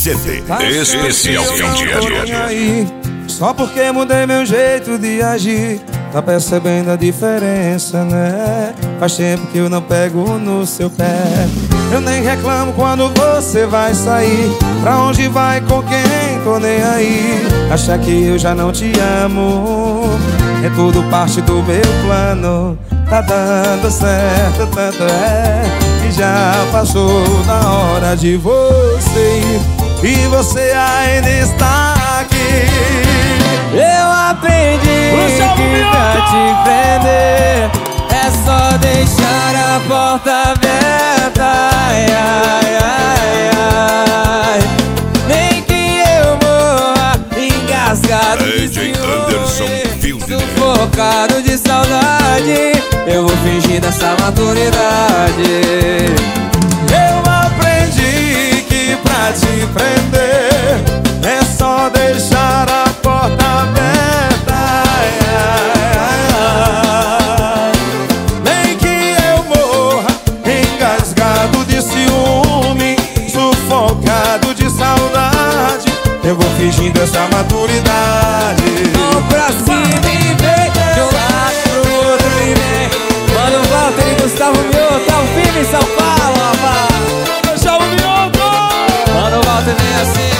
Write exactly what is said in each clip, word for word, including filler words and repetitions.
C D especial fim de ano. Só porque mudei meu jeito de agir, tá percebendo a diferença, né? Faz tempo que eu não pego no seu pé. Eu nem reclamo quando você vai sair. Pra onde vai, com quem, tô nem aí. Achar que eu já não te amo é tudo parte do meu plano. Tá dando certo, tanto é que já passou da hora de você ir, e você ainda está aqui. Eu aprendi que pra te prender é só deixar a porta aberta. Ai, ai, ai, ai. Nem que eu morra engasgado de ciúme, sufocado de saudade, eu vou fingindo essa maturidade. Eu aprendi que pra te prender é só deixar a porta aberta. Ai, ai, ai. Nem que eu morra engasgado de ciúme, sufocado de saudade, eu vou fingindo essa maturidade. Vamos pra cima e vem, de um lado pro outro e vem. Mano, Walter e Gustavo Mioto, tá firme em São Paulo, rapaz. Gustavo Mioto! Mano, Walter vem assim.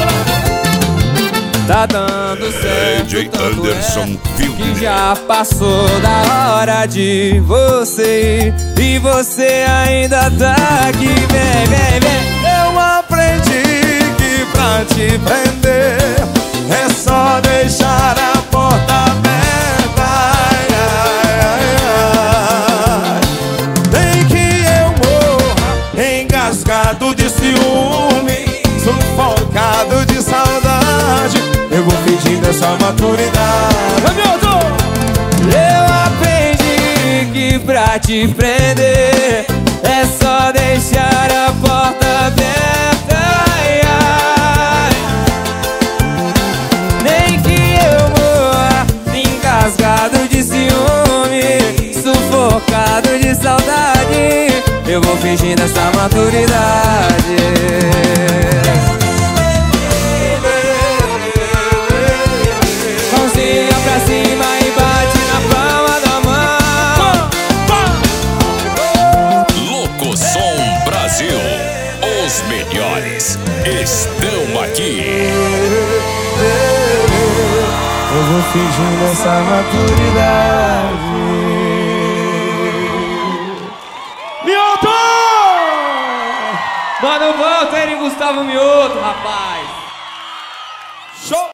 Tá dando certo, D J tanto Anderson é que já passou da hora de você ir, e você ainda tá aqui. Vem, vem, vem. Eu aprendi que pra te prender é só deixar a porta aberta. Ai, ai, ai. Nem que eu morra engasgado de ciúme, sufocado de saudade, eu vou fingindo essa maturidade. Eu aprendi que pra te prender é só deixar a porta aberta. Ai, ai. Nem que eu morra engasgado de ciúme, sufocado de saudade, eu vou fingindo essa maturidade. Pra cima e bate na palma da mão. Louco Som Brasil, os melhores estão aqui. Eu vou fingindo essa maturidade. Mioto! Mano, Walter e Gustavo Mioto, rapaz. Show!